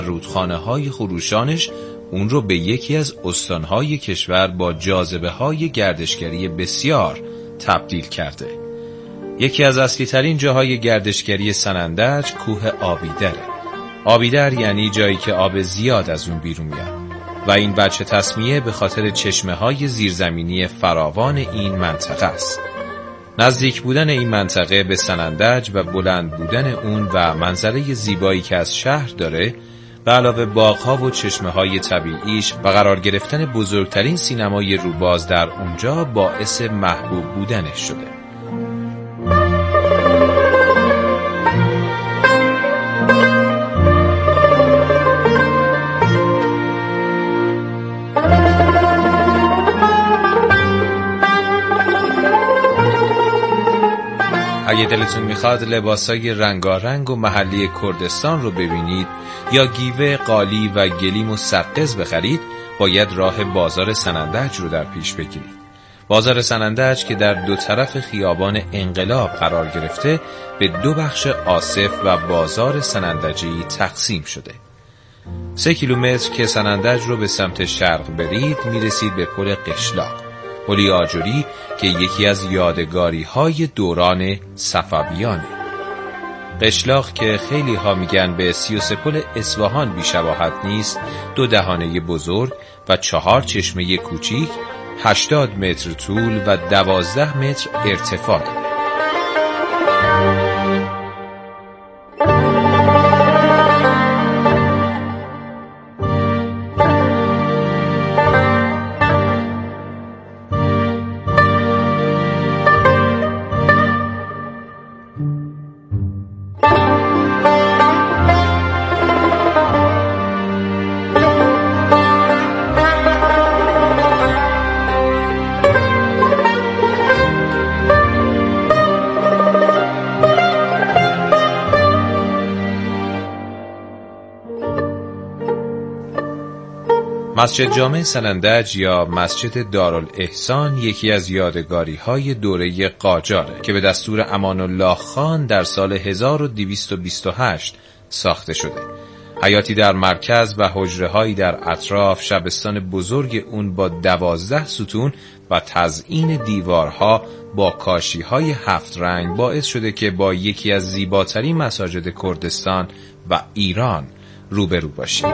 رودخانه‌های خروشانش اون رو به یکی از استانهای کشور با جاذبه‌های گردشگری بسیار تبدیل کرده. یکی از اصلی ترین جاهای گردشگری سنندج کوه آبیدره. آبیدر یعنی جایی که آب زیاد از اون بیرون میاد و این بچه تسمیه به خاطر چشمه‌های زیرزمینی فراوان این منطقه است. نزدیک بودن این منطقه به سنندج و بلند بودن اون و منظره زیبایی که از شهر داره به علاوه باغ‌ها و چشمه‌های طبیعیش و قرار گرفتن بزرگترین سینمای روباز در اونجا باعث محبوب بودنش شده. اگه دلتون میخواد لباسای رنگارنگ و محلی کردستان رو ببینید یا گیوه، قالی و گلیم و سقز بخرید، باید راه بازار سنندج رو در پیش بگیرید. بازار سنندج که در دو طرف خیابان انقلاب قرار گرفته به دو بخش آصف و بازار سنندجی تقسیم شده. 3 کیلومتر که سنندج رو به سمت شرق برید میرسید به پل قشلاق، پلی آجری که یکی از یادگاری های دوران صفویانه. قشلاق که خیلی ها میگن به 33 پل اصفهان بیشباهت نیست، 2 دهانه بزرگ و 4 چشمه کوچیک، 80 متر طول و 12 متر ارتفاع داره. مسجد جامع سنندج یا مسجد دارالاحسان یکی از یادگاری‌های دوره قاجاره که به دستور امان الله خان در سال 1228 ساخته شده. حیاتی در مرکز و حجره‌هایی در اطراف، شبستان بزرگ اون با 12 ستون و تزیین دیوارها با کاشی‌های 7 رنگ باعث شده که با یکی از زیباترین مساجد کردستان و ایران روبرو باشیم.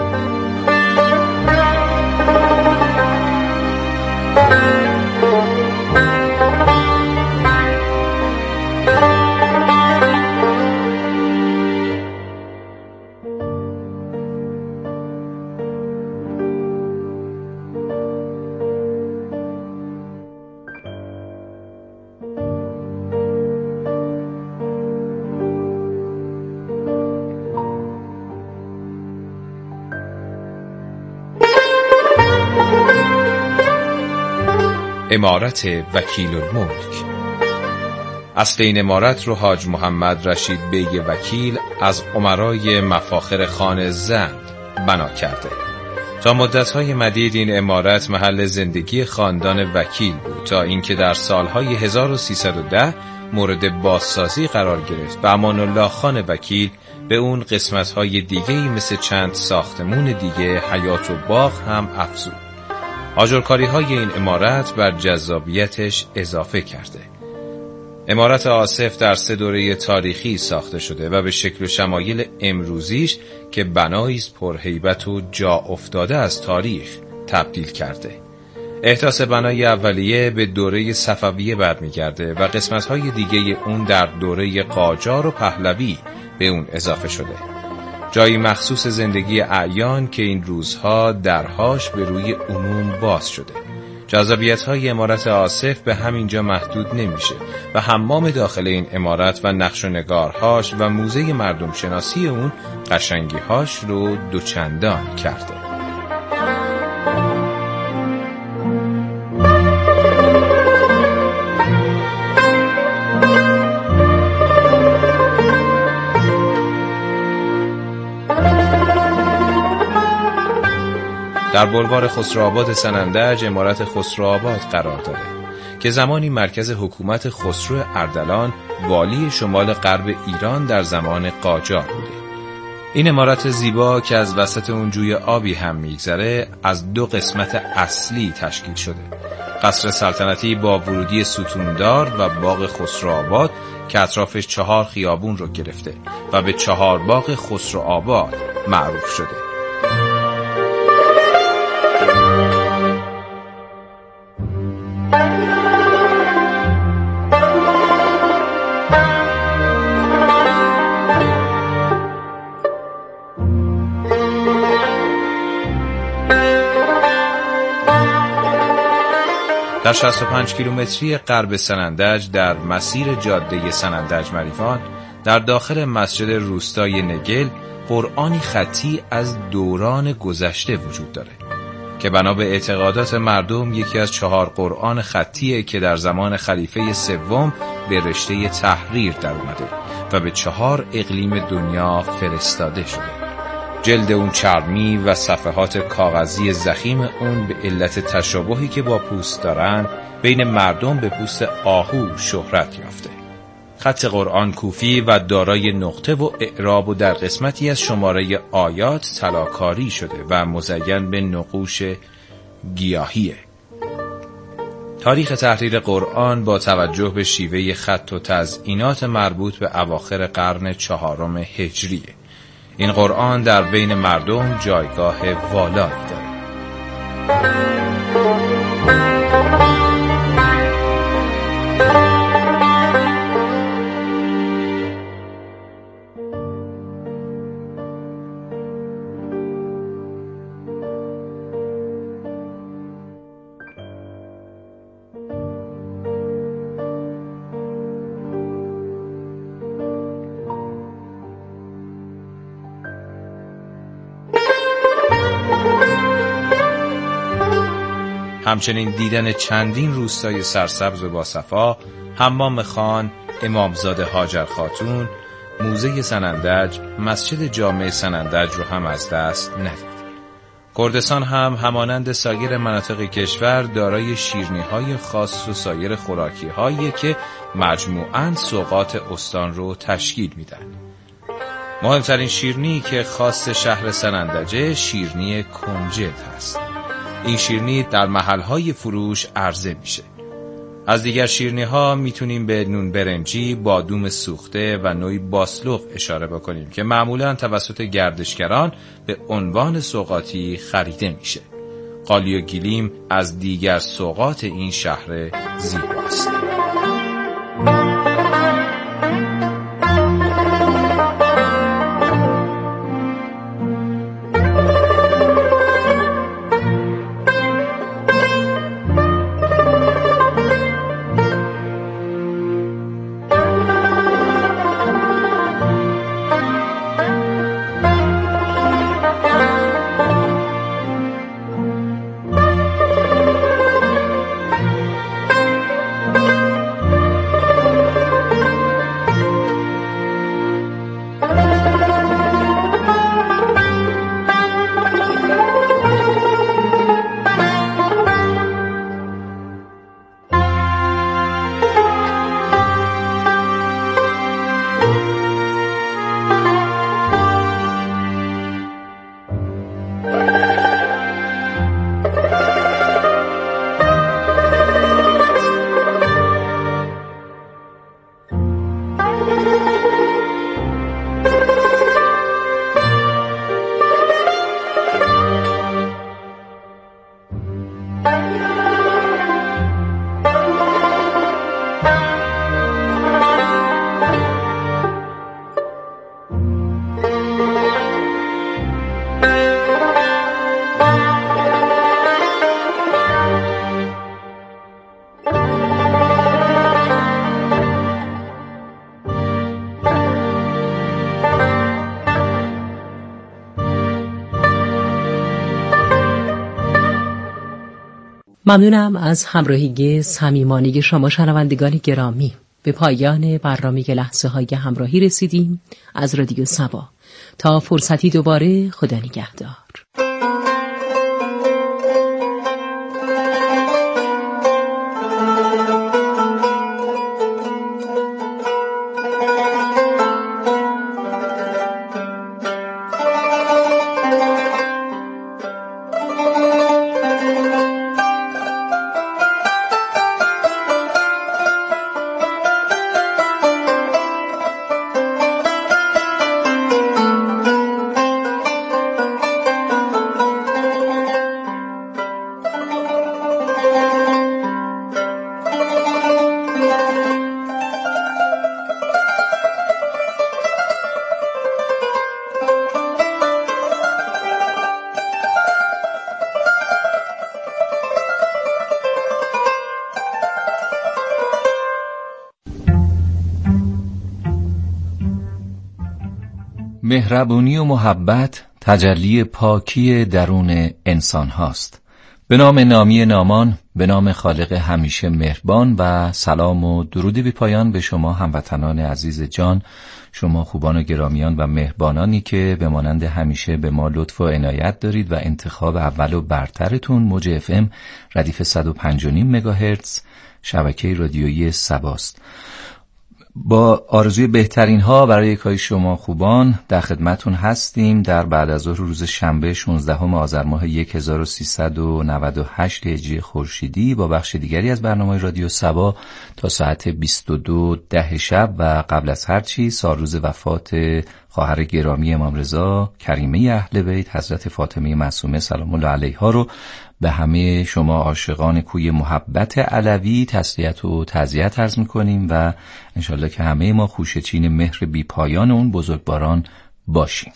عمارت وکیل الملک. اصل این عمارت رو حاج محمد رشید بیگ وکیل از امرای مفاخر خان زند بنا کرده. تا مدت‌های مدید این عمارت محل زندگی خاندان وکیل بود تا اینکه در سالهای 1310 مورد بازسازی قرار گرفت و امان الله خان وکیل به اون قسمت‌های دیگه‌ای مثل چند ساختمون دیگه، حیاط و باغ هم افزود. آجرکاری‌های این عمارت بر جذابیتش اضافه کرده. عمارت آصف در 3 دوره تاریخی ساخته شده و به شکل و شمایل امروزیش که بنایی است پرهیبت و جا افتاده از تاریخ تبدیل کرده. احداث بنای اولیه به دوره صفویه برمیگرده و قسمت‌های دیگه اون در دوره قاجار و پهلوی به اون اضافه شده. جایی مخصوص زندگی اعیان که این روزها درهاش به روی عموم باز شده. جذابیت‌های عمارت آصف به همینجا محدود نمیشه و حمام داخل این عمارت و نقش و نگارهاش و موزه مردم شناسی اون قشنگی‌هاش رو دوچندان کرده. در بلوار خسروآباد سنندج عمارت خسروآباد قرار داره که زمانی مرکز حکومت خسرو اردلان والی شمال غرب ایران در زمان قاجار بوده. این عمارت زیبا که از وسط اون جوی آبی هم میگذره از 2 قسمت اصلی تشکیل شده: قصر سلطنتی با ورودی ستوندار و باغ خسروآباد که اطرافش 4 خیابون رو گرفته و به 4 باغ خسروآباد معروف شده. در 65 کیلومتری غرب سنندج در مسیر جاده سنندج مریوان در داخل مسجد روستای نگل قرآنی خطی از دوران گذشته وجود داره که بنا به اعتقادات مردم یکی از 4 قرآن خطیه که در زمان خلیفه سوم به رشته تحریر در اومده و به 4 اقلیم دنیا فرستاده شده. جلد اون چرمی و صفحات کاغذی ضخیم اون به علت تشابهی که با پوست دارن بین مردم به پوست آهو شهرت یافته. خط قرآن کوفی و دارای نقطه و اعراب و در قسمتی از شماره آیات طلاکاری شده و مزین به نقوش گیاهیه. تاریخ تحریر قرآن با توجه به شیوه خط و تزئینات مربوط به اواخر قرن 4 هجریه. این قرآن در بین مردم جایگاه والایی داره. همچنین دیدن چندین روستای سرسبز و باصفا، حمام خان، امامزاده هاجر خاتون، موزه سنندج، مسجد جامع سنندج رو هم از دست ندید. کردستان هم همانند سایر مناطق کشور دارای شیرینی‌های خاص و سایر خوراکی‌هایی که مجموعاً سوغات استان رو تشکیل میدن. مهمترین شیرینی که خاص شهر سنندجه شیرینی کنجد هست. این شیرینی در محل‌های فروش عرضه میشه. از دیگر شیرینی‌ها میتونیم به نون برنجی، بادوم سوخته و نوعی باسلوق اشاره بکنیم که معمولاً توسط گردشگران به عنوان سوغاتی خریده میشه. قالی و گیلیم از دیگر سوغات این شهر زیباست. ممنونم از همراهی صمیمانه شما شنوندگان گرامی. به پایان برنامه لحظه های همراهی رسیدیم از رادیو سبا. تا فرصتی دوباره، خدا نگهدار. مهربونی و محبت تجلی پاکی درون انسان هاست. به نام نامی نامان، به نام خالق همیشه مهربان و سلام و درودی بی پایان به شما هموطنان عزیز جان، شما خوبان و گرامیان و مهربانانی که به مانند همیشه به ما لطف و عنایت دارید و انتخاب اول و برترتون موج FM ردیف 105.5 مگاهرتز شبکه رادیویی سباست. با آرزوی بهترین ها برای یکای شما خوبان در خدمتون هستیم در بعد از ظهر روز شنبه 16 آذر ماه 1398 هجری خورشیدی با بخش دیگری از برنامه رادیو سبا تا ساعت 22:10 شب و قبل از هر چیز سالروز وفات خواهر گرامی امام رضا کریمه اهل بیت حضرت فاطمه معصومه سلام الله علیها رو به همه شما عاشقان کوی محبت علوی تسلیت و تعزیت عرض می‌کنیم و انشالله که همه ما خوشه‌چین مهر بی پایان اون بزرگواران باشیم.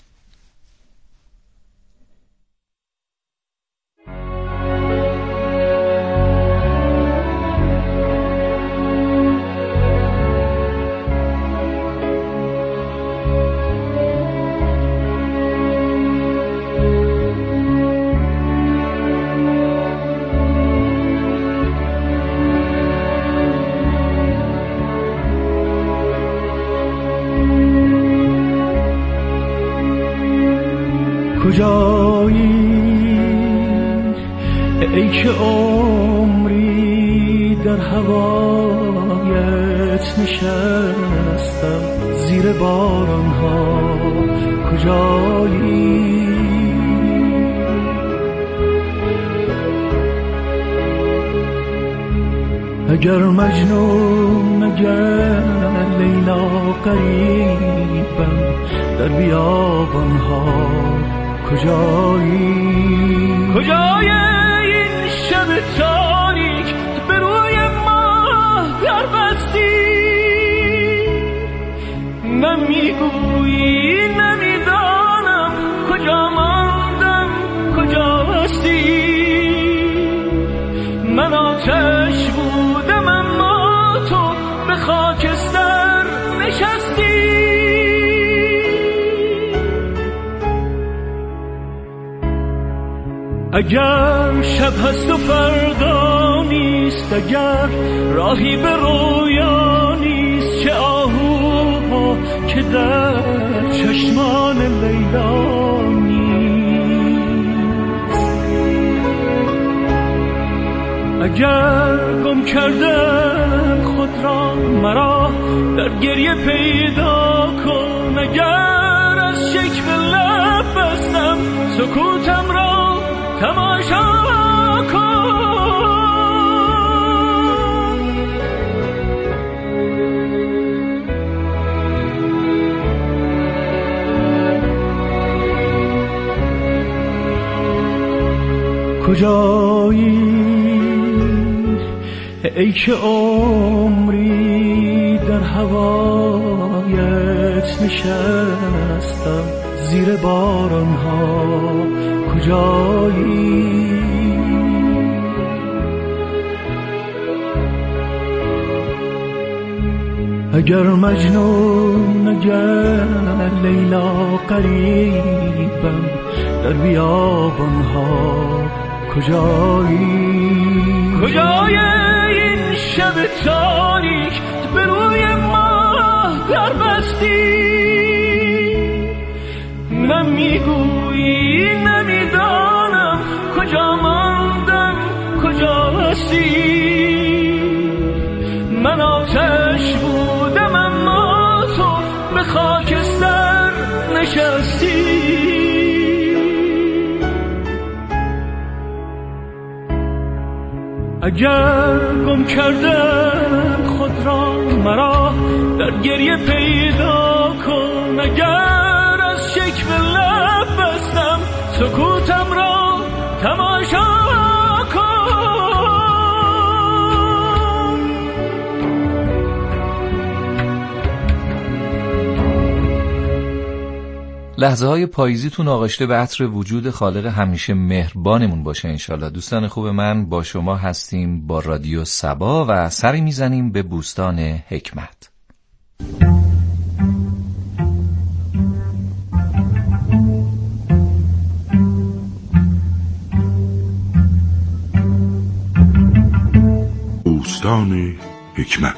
کجایی ای که عمری در هوایت نشستم زیر بارانها، کجایی اگر مجنون اگر لیلا قریبم در بیابانها، کجای این شب تاریک به روی ما در بستی، نمیگویی نمیدانم کجا ماندم کجا هستی، من آتش بودم اما تو به خاکستر نشستی، اگر شب هست و فردا نیست، اگر راهی به رویا نیست، چه آهوها که در چشمان لیلا نیست، اگر گم کردم خود را مرا در گریه پیدا کن، اگر از شکوه لب بستم سکوتم را تماشا کن، کجایی ای که عمری در هوایت نشستم زیر بارانها، کجایی اگر مجنون اگر لیلا قریبم در بیابانها، کجای این شب تاریک به روی ما در بستی، نمیگویی نمیدانم کجا ماندم کجا هستی، من آتش بودم اما تو به خاکستر نشستی، اگر گم کردم خود را مرا در گریه پیدا کن، اگر از شکوه لب بستم سکوتم را تماشا کن، لحظه های پاییزیتون آغشته به عطر وجود خالق همیشه مهربانمون باشه انشالله. دوستان خوب من، با شما هستیم با رادیو سبا و سری میزنیم به بوستان حکمت. بوستان حکمت.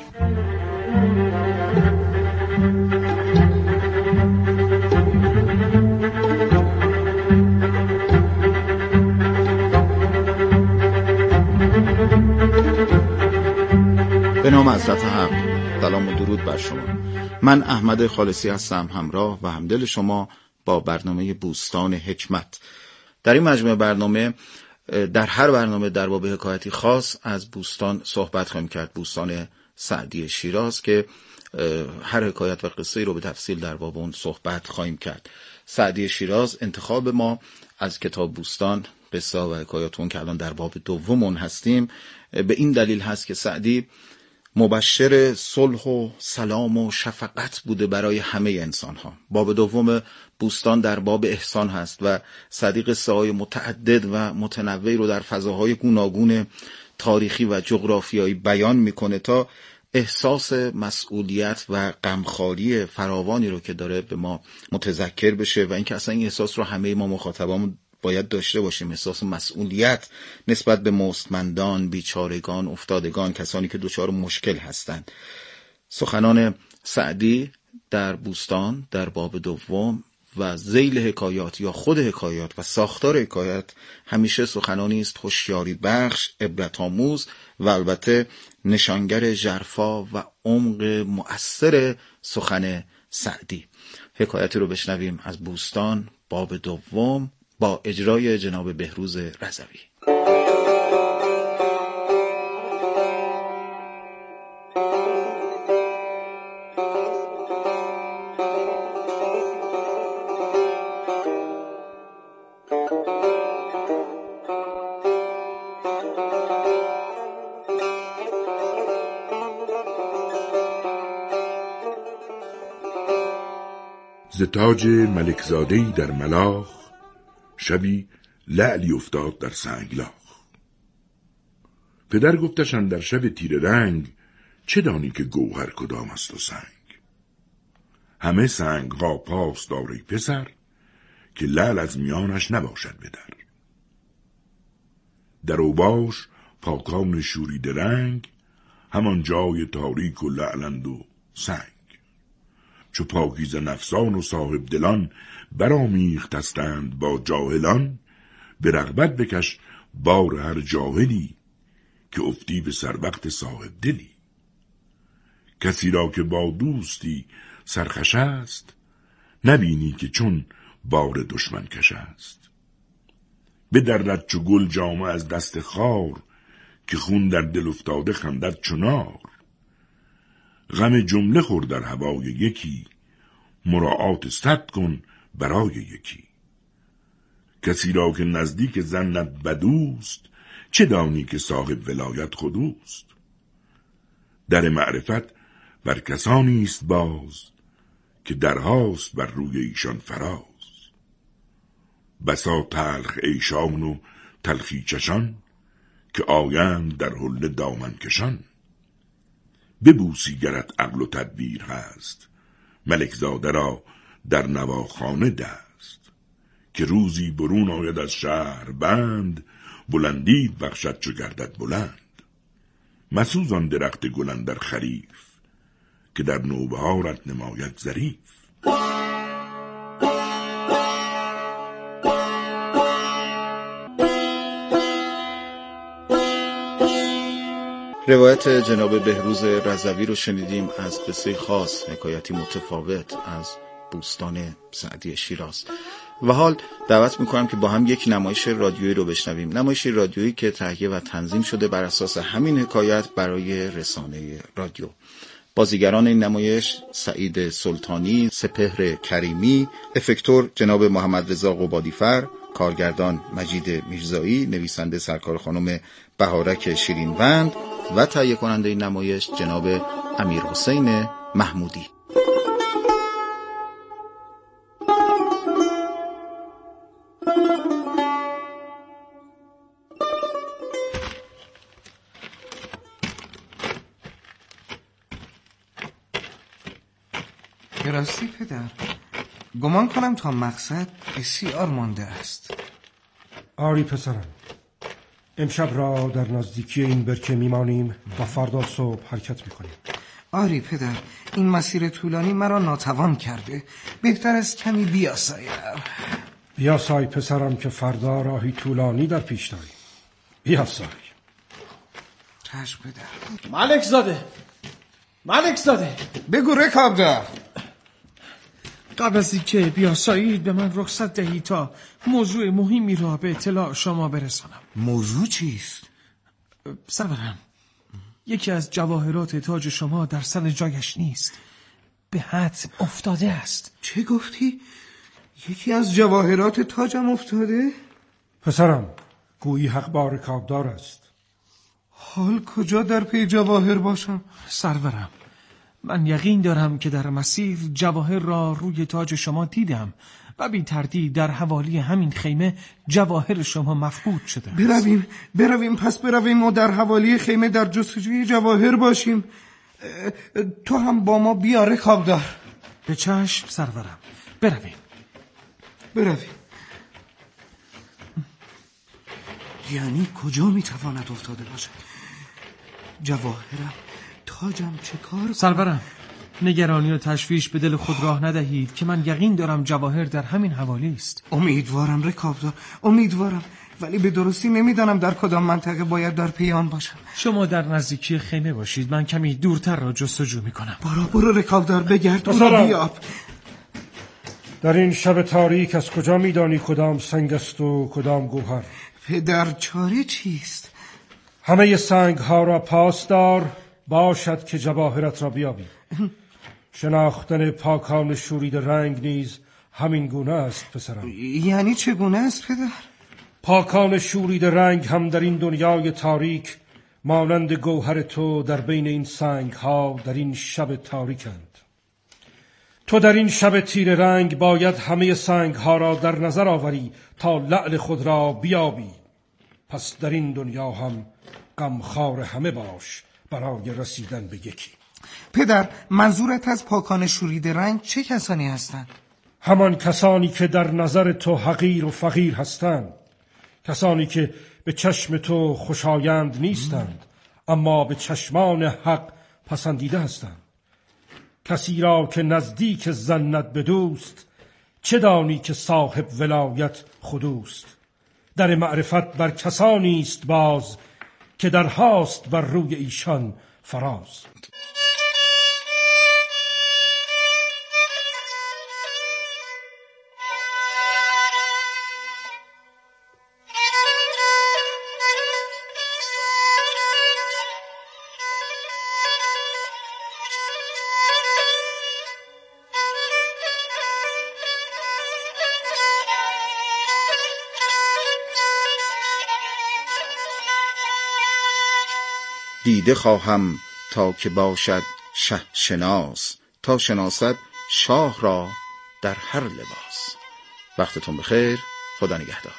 به نام حضرت حق. سلام و درود بر شما. من احمد خالصی هستم، همراه و همدل شما با برنامه بوستان حکمت. در این مجموعه برنامه، در هر برنامه در باب حکایتی خاص از بوستان صحبت خواهیم کرد. بوستان سعدی شیراز که هر حکایت و قصه رو به تفصیل در باب اون صحبت خواهیم کرد. سعدی شیراز انتخاب ما از کتاب بوستان، قصه و حکایاتون که الان در باب دوم اون هستیم، به این دلیل هست که سعدی مبشر صلح و سلام و شفقت بوده برای همه انسان ها. باب دوم بوستان در باب احسان هست و سعدی قصه های متعدد و متنوعی رو در فضاهای گوناگون تاریخی و جغرافیایی بیان میکنه تا احساس مسئولیت و غمخواری فراوانی رو که داره به ما متذکر بشه و اینکه اصلا این احساس رو همه ما مخاطبامون باید داشته باشیم، احساس مسئولیت نسبت به مستمندان، بیچارگان، افتادگان، کسانی که دچار مشکل هستند. سخنان سعدی در بوستان در باب دوم و ذیل حکایات یا خود حکایات و ساختار حکایت همیشه سخنانی است هوشیاری بخش، عبرت آموز و البته نشانگر ژرفا و عمق مؤثر سخن سعدی. حکایتی رو بشنویم از بوستان باب دوم با اجرای جناب بهروز رضوی. ز تاج ملکزاده‌ای در ملاخ، شبی لعلی افتاد در سنگلاخ. پدر گفتش اندر شب تیره رنگ، چه دانی که گوهر کدام است و سنگ؟ همه سنگ ها پاس داری پسر، که لعل از میانش نباشد به در. در اوباش پاکان شوریده رنگ، همان جای تاریک و لعلند و سنگ. چو پاکیزه نفسان و صاحب دلان، برآمیختستند با جاهلان. به رغبت بکش بار هر جاهلی، که افتی به سر وقت صاحب دلی. کسی را که با دوستی سرخوش است، نبینی که چون بار دشمن کش است. بدرد چو گل جامه از دست خار، که خون در دل افتاده خندد چو نار. غم جمله خور در هوای یکی، مراعات 100 کن برای یکی. کسی را که نزدیک زنت بدوست، چه دانی که صاحب ولایت خودوست. در معرفت بر کسانی است باز، که درهاست بر روی ایشان فراز. بسا تلخ ایشان و تلخی چشان، که آیند در حله دامن کشان. ببوسی گرت عقل و تدبیر هست، ملک زاده را در نواخانه دست. که روزی برون آید از شهر بند، بلندید بخشد چو گردد بلند. مسوزان درخت گلند در خریف، که در نوبهارت نماید ظریف. روایت جناب بهروز رضوی رو شنیدیم از قصه خاص، حکایتی متفاوت از بوستان سعدی شیراز. و حال دعوت میکنم که با هم یک نمایش رادیویی رو بشنویم. نمایش رادیویی که تهیه و تنظیم شده بر اساس همین حکایت برای رسانه رادیو. بازیگران این نمایش سعید سلطانی، سپهر کریمی، افکتور جناب محمد رضا قبادیفر، کارگردان مجید میرزایی، نویسنده سرکار خانم بهارک شیرینوند و تهیه کننده این نمایش جناب امیرحسین محمودی. به راستی پدر، گمان کنم تا مقصد بسیار مانده است. آری پسرم، امشب را در نزدیکی این برکه میمانیم و فردا صبح حرکت میکنیم. آری پدر، این مسیر طولانی مرا ناتوان کرده. بهتر است کمی بیاسایم. بیاسای پسرم که فردا راهی طولانی در پیش داریم. بیاسای. چشم پدر. ملک زاده بگو رکابدار. قبل از اینکه بیاسایید به من رخصت دهید تا موضوع مهمی را به اطلاع شما برسانم. موضوع چیست؟ سرورم، یکی از جواهرات تاج شما در سر جایش نیست، به حتم افتاده است. چه گفتی؟ یکی از جواهرات تاجم افتاده؟ پسرم، گویی حق با رکابدار است. حال کجا در پی جواهر باشم؟ سرورم، من یقین دارم که در مسیر جواهر را روی تاج شما دیدم و بی تردید در حوالی همین خیمه جواهر شما مفقود شده است. برویم و در حوالی خیمه در جستجوی جواهر باشیم. تو هم با ما بیا رکابدار. به چشم سرورم، برویم. یعنی کجا میتواند افتاده باشد؟ جواهرم، تاجم چه کار؟ سرورم، نگرانی و تشویش به دل خود راه ندهید که من یقین دارم جواهر در همین حوالی است. امیدوارم رکابدار، امیدوارم، ولی به درستی نمیدانم در کدام منطقه باید در پی آن باشم. شما در نزدیکی خیمه باشید، من کمی دورتر را جستجو میکنم. برو رکابدار، بگرد او را بیاب. در این شب تاریک از کجا میدانی کدام سنگ است و کدام گوهر؟ پدر، چاره چیست؟ همه سنگ ها را پاس دار، باشد که جواهرت را بیابی. شناختن پاکان شورید رنگ نیز همین گونه است پسرم. یعنی چگونه است پدر؟ پاکان شورید رنگ هم در این دنیای تاریک مانند گوهر تو در بین این سنگ ها در این شب تاریکند. تو در این شب تیر رنگ باید همه سنگ ها را در نظر آوری تا لعل خود را بیابی. پس در این دنیا هم غمخوار همه باش برای رسیدن به یکی. پدر، منظورت از پاکان شورید رنگ چه کسانی هستند؟ همان کسانی که در نظر تو حقیر و فقیر هستند، کسانی که به چشم تو خوشایند نیستند اما به چشمان حق پسندیده هستند. کسی را که نزدیک زنت به دوست، چه دانی که صاحب ولایت خودوست. در معرفت بر کسانی است باز، که در هاست بر روی ایشان فراز. دیده خواهم تا که باشد شه شناس، تا شناسد شاه را در هر لباس. وقتتون بخیر، خدا نگهدار.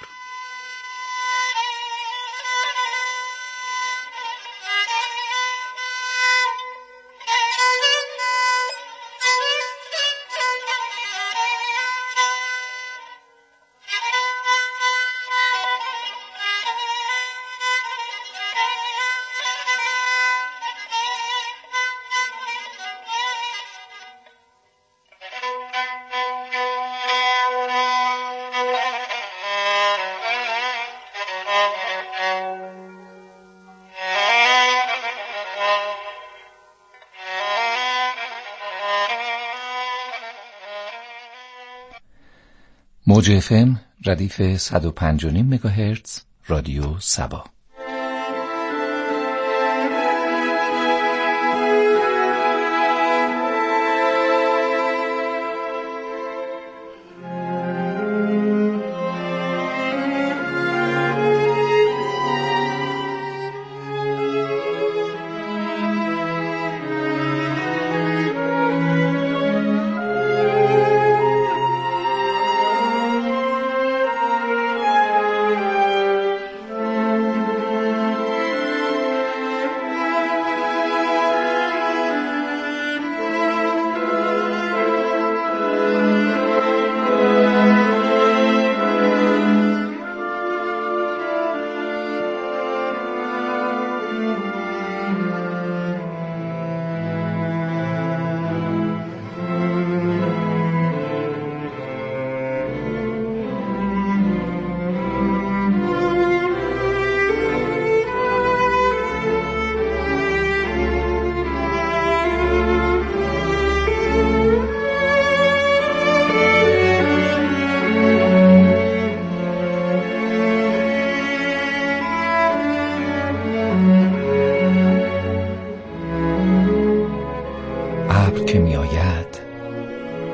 موج FM ردیف 105.5 مگاهرتز رادیو سبا.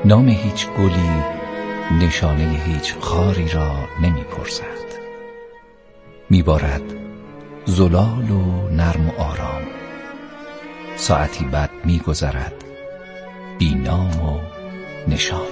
نام هیچ گلی نشانه هیچ خاری را نمی پرسد. می بارد زلال و نرم و آرام، ساعتی بعد می گذرد بی نام و نشان.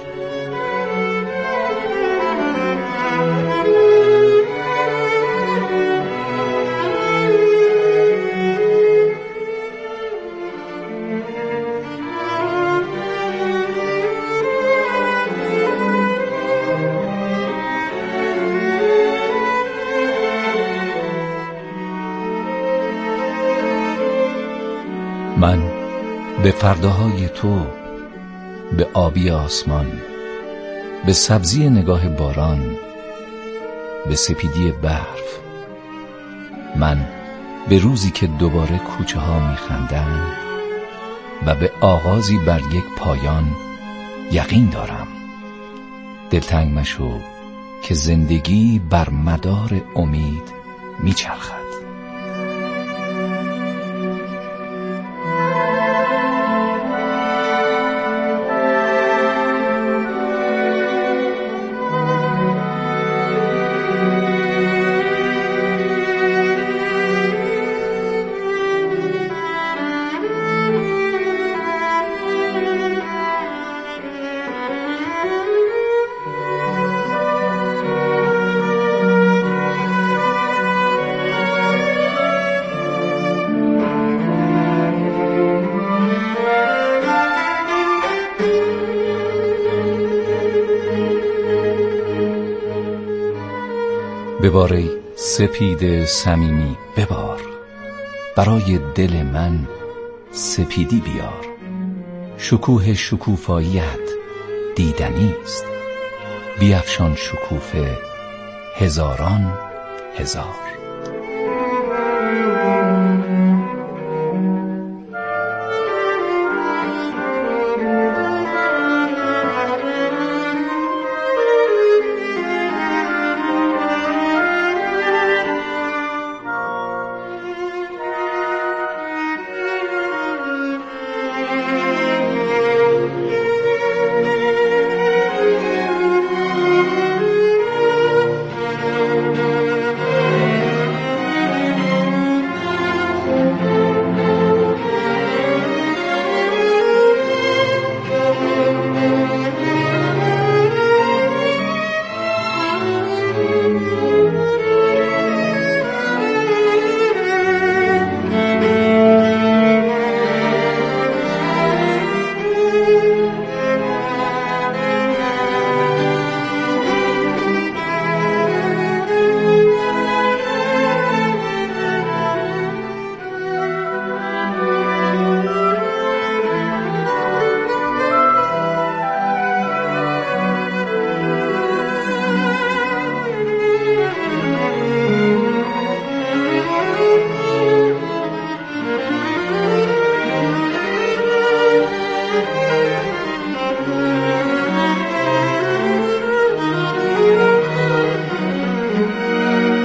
من به فرداهای تو، به آبی آسمان، به سبزی نگاه باران، به سپیدی برف، من به روزی که دوباره کوچه ها میخندند و به آغازی بر یک پایان یقین دارم. دلتنگ مشو که زندگی بر مدار امید میچرخد. ببار ای سپید صمیمی، ببار برای دل من سپیدی بیار. شکوه شکوفاییت دیدنی است، بیفشان شکوفه هزاران هزار.